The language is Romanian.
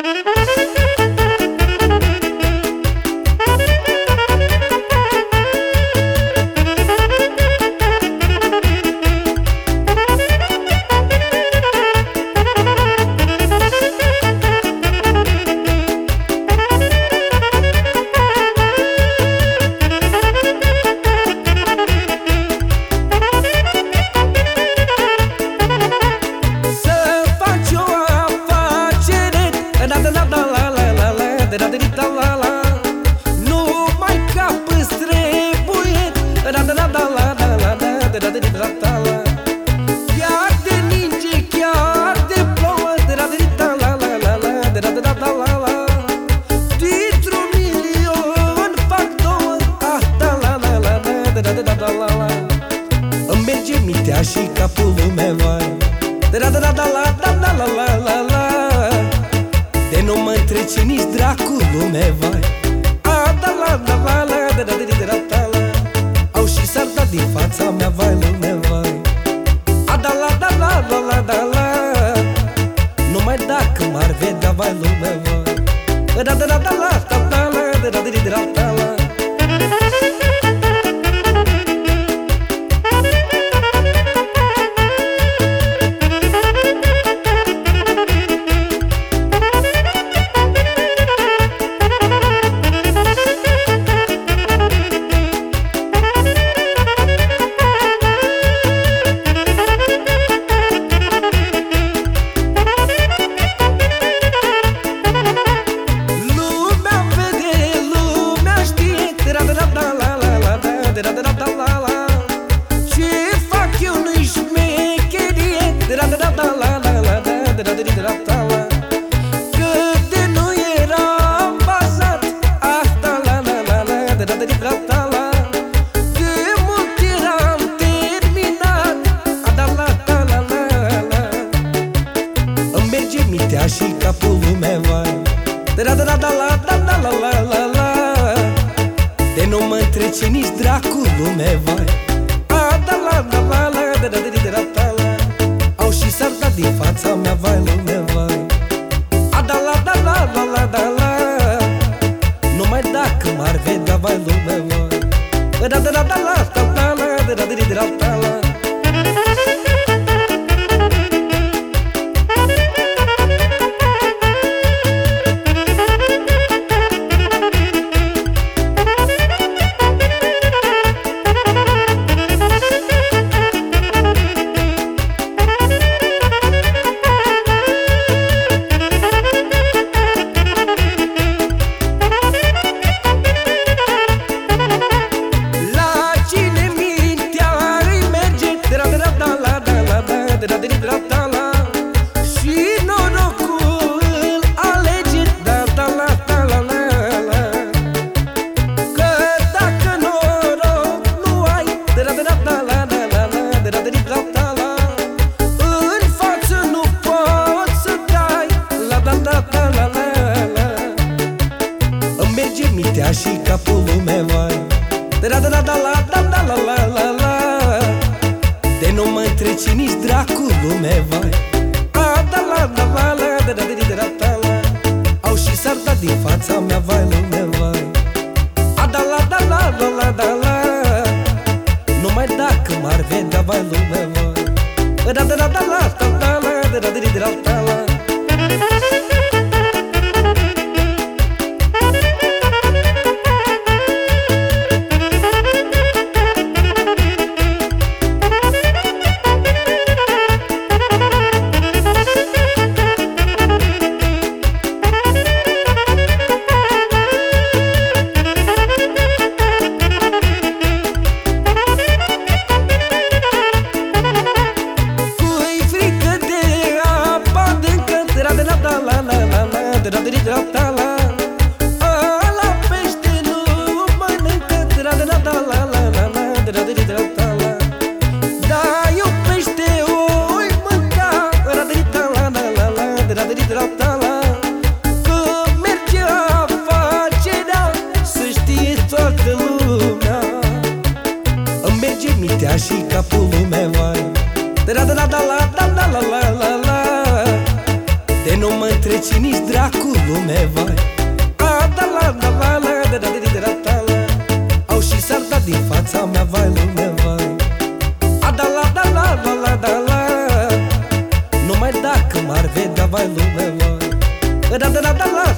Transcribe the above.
Chiar de ninge, chiar de plouă, dintr-un milion fac două. Îmi merge mintea și capul lumea vai. De nu mă întrece nici dracul lumea vai. Au și s-ar da din fața mea, vai lumea vai. Numai dacă m-ar vedea, vai lumea vai. Ce fac eu nu-i șmecherie, că de nu eram bazat, de mult eram terminat. Îmi merge mintea și capul lumea vai. De nu mă întrece nici dracul lumea vai. Au și s-ar da din fața mea, vai lumea vai. Numai dacă m-ar vedea, vai lumea vai. Și norocul îl alege, că dacă noroc nu ai, în față nu poți să dai. Îmi merge mintea și capul lumea vai. De nu mă întrece nici dracul lumea vai. Au și s-ar da din fața mea, vai lumea vai. Numai dacă m-ar vedea, vai lumea vai. Ala pește nu mănâncă, dar eu pește oi mânca, că merge afacerea, să știe toată lumea. Îmi merge mintea și capul lumea vai. De nu mă întrece nici dracul lume, vai. A, da la, da la, la, da da da da da la. Au și s-ar da din fața mea, vai lume, vai. A, da la, da la, la, la, da la. Numai dacă m-ar vedea, vai lume, vai. Da da da da la,